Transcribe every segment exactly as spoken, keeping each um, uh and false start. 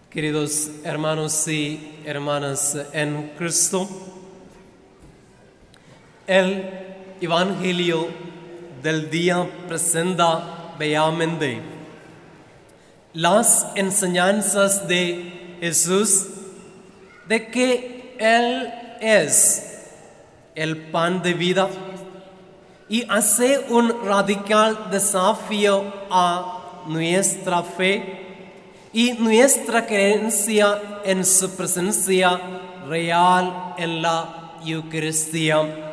Queridos hermanos y hermanas en Cristo, el Evangelio del día presenta bellamente las enseñanzas de Jesús de que Él es el pan de vida y hace un radical desafío a nuestra fe y nuestra creencia en su presencia real en la Eucaristía.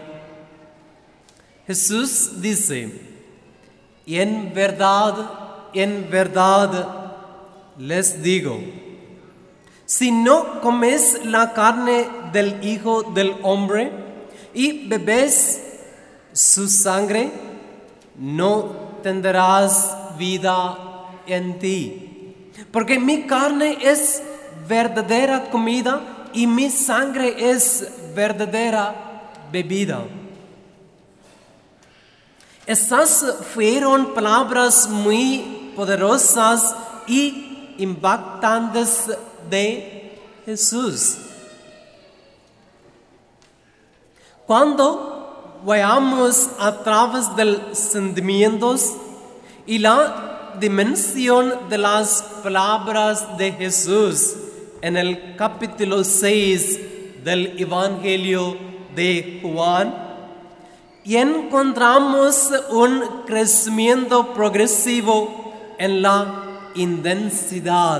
Jesús dice: y en verdad, en verdad les digo, si no comes la carne del Hijo del Hombre y bebes su sangre, no tendrás vida en ti. Porque mi carne es verdadera comida y mi sangre es verdadera bebida. Estas fueron palabras muy poderosas y impactantes de Jesús. Cuando vayamos a través de los sentimientos y la dimensión de las palabras de Jesús en el capítulo seis del Evangelio de Juan, y encontramos un crecimiento progresivo en la intensidad.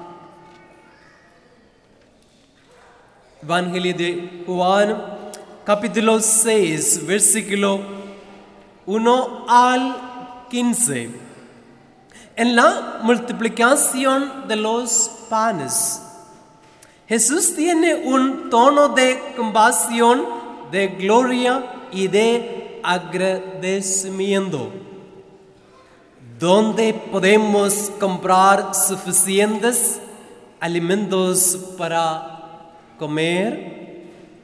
Evangelio de Juan, capítulo seis, versículo uno al quince. En la multiplicación de los panes, Jesús tiene un tono de compasión, de gloria y de agradecimiento. ¿Dónde podemos comprar suficientes alimentos para comer?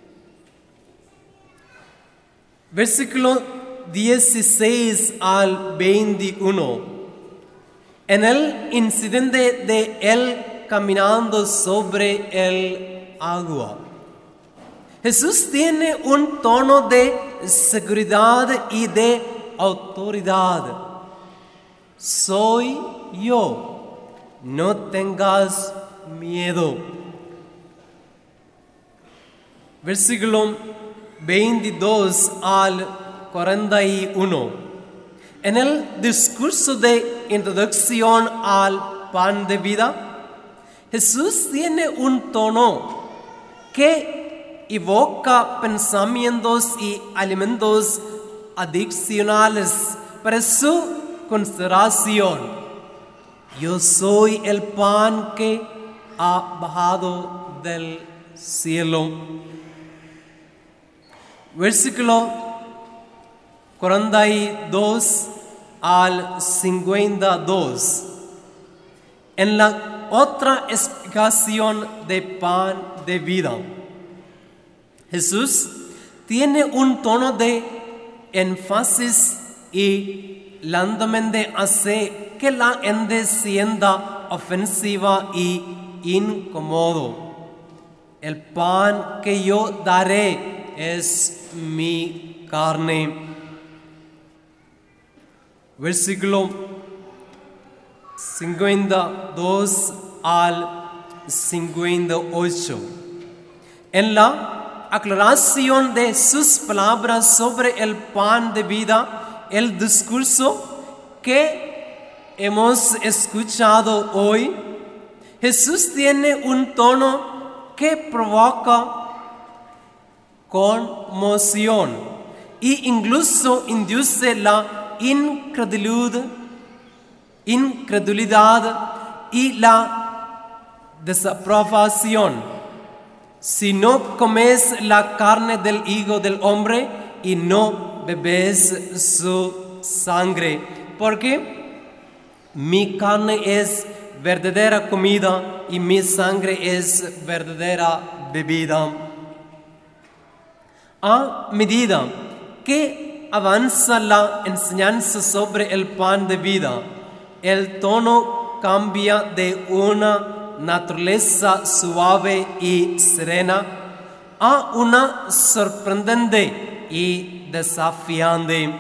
Versículo dieciséis al veintiuno. En el incidente de Él caminando sobre el agua, Jesús tiene un tono de seguridad y de autoridad. Soy yo, no tengas miedo. Versículo veintidós al cuarenta y uno. En el discurso de introducción al pan de vida, Jesús tiene un tono que evoca pensamientos y alimentos adicionales para su consideración. Yo soy el pan que ha bajado del cielo. Versículo cuarenta y dos al cincuenta y dos. En la otra explicación de pan de vida, Jesús tiene un tono de énfasis y lentamente hace que la gente sienta ofensiva y incómodo. El pan que yo daré es mi carne. Versículo cincuenta y dos al cincuenta y ocho. En la aclaración de sus palabras sobre el pan de vida, el discurso que hemos escuchado hoy, Jesús tiene un tono que provoca conmoción e incluso induce la incredulidad, incredulidad y la desaprobación. Si no comes la carne del Hijo del Hombre y no bebes su sangre, porque mi carne es verdadera comida y mi sangre es verdadera bebida. A medida que avanza la enseñanza sobre el pan de vida, el tono cambia de una naturaleza suave y serena a una sorprendente y desafiante.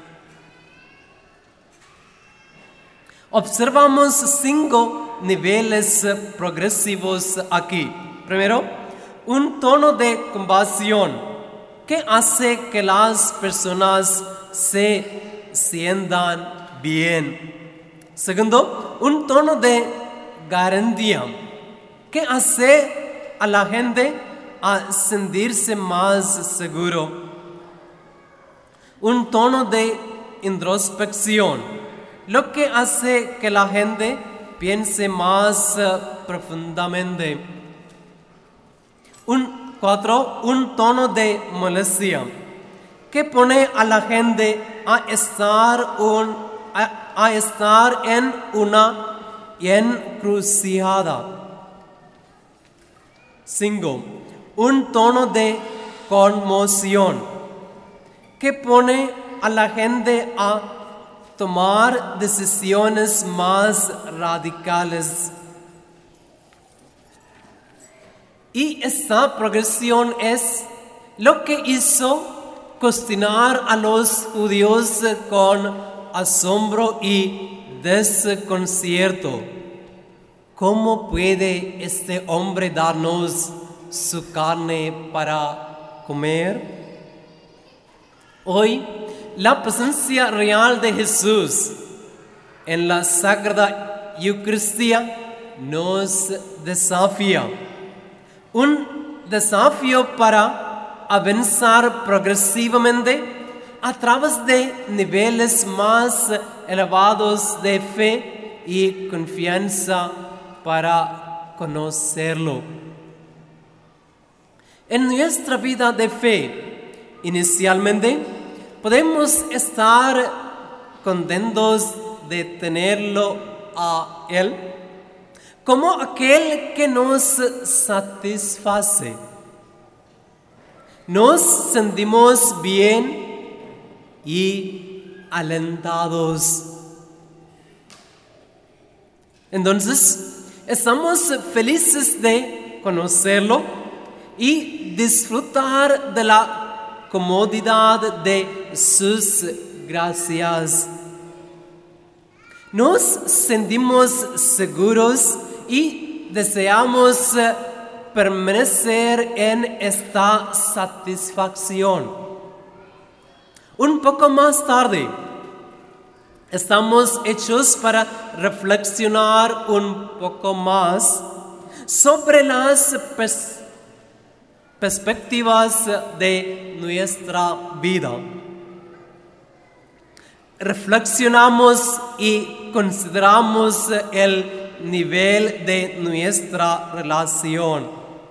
Observamos cinco niveles progresivos aquí. Primero, un tono de compasión que hace que las personas se sientan bien. Segundo, un tono de garantía que hace a la gente a sentirse más seguro. Un tono de introspección, lo que hace que la gente piense más uh, profundamente. Un, cuatro, un tono de molestia que pone a la gente a estar, un, a, a estar en una encrucijada. Cinco, un tono de conmoción que pone a la gente a tomar decisiones más radicales. Y esta progresión es lo que hizo cuestionar a los judíos con asombro y desconcierto. ¿Cómo puede este hombre darnos su carne para comer? Hoy, la presencia real de Jesús en la Sagrada Eucaristía nos desafía. Un desafío para avanzar progresivamente a través de niveles más elevados de fe y confianza para conocerlo. En nuestra vida de fe, inicialmente, podemos estar contentos de tenerlo a Él como aquel que nos satisface. Nos sentimos bien y alentados. Entonces, estamos felices de conocerlo y disfrutar de la comodidad de sus gracias. Nos sentimos seguros y deseamos permanecer en esta satisfacción. Un poco más tarde, estamos hechos para reflexionar un poco más sobre las pers- perspectivas de nuestra vida. Reflexionamos y consideramos el nivel de nuestra relación.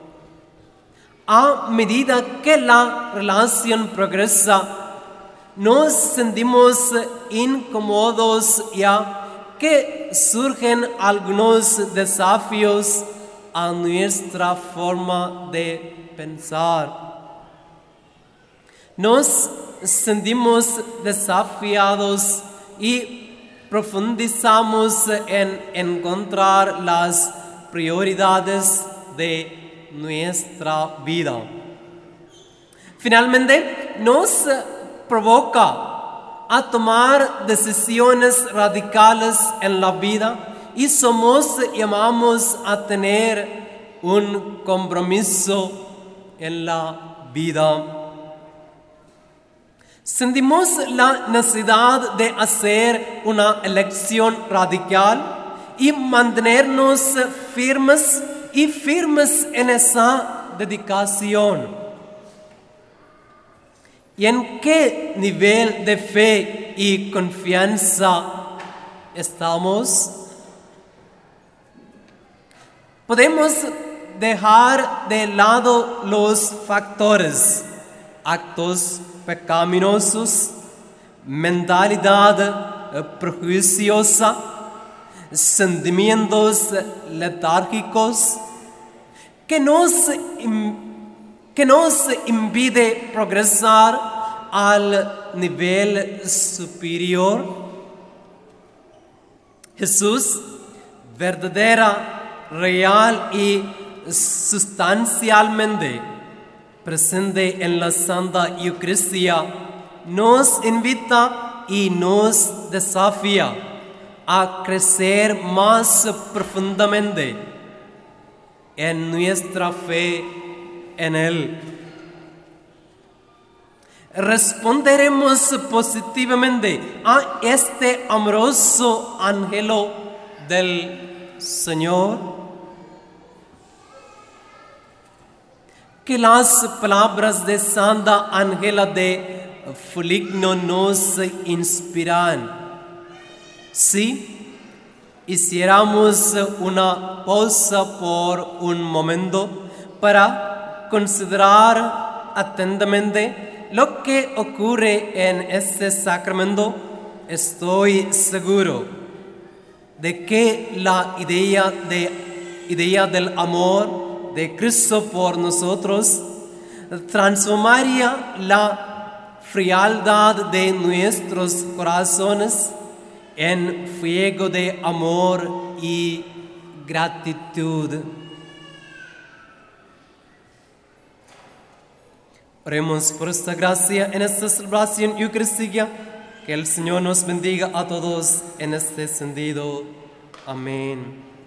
A medida que la relación progresa, nos sentimos incómodos ya que surgen algunos desafíos a nuestra forma de pensar. Nos sentimos desafiados y profundizamos en encontrar las prioridades de nuestra vida. Finalmente, nos provoca a tomar decisiones radicales en la vida y somos llamados a tener un compromiso en la vida. Sentimos la necesidad de hacer una elección radical y mantenernos firmes y firmes en esa dedicación. ¿Y en qué nivel de fe y confianza estamos? Podemos dejar de lado los factores, actos pecaminosos, mentalidad prejuiciosa, sentimientos letárgicos que nos, que nos impide progresar al nivel superior. Jesús, verdadera real y sustancialmente presente en la Santa Eucaristía, nos invita y nos desafía a crecer más profundamente en nuestra fe en Él. Responderemos positivamente a este amoroso ángelo del Señor. Que las palabras de Santa Ángela de Foligno nos inspiran. Si hiciéramos una pausa por un momento para considerar atentamente lo que ocurre en este sacramento, estoy seguro de que la idea, de, idea del amor de Cristo por nosotros transformaría la frialdad de nuestros corazones en fuego de amor y gratitud. Oremos por esta gracia en esta celebración eucarística. Que el Señor nos bendiga a todos en este sentido. Amén.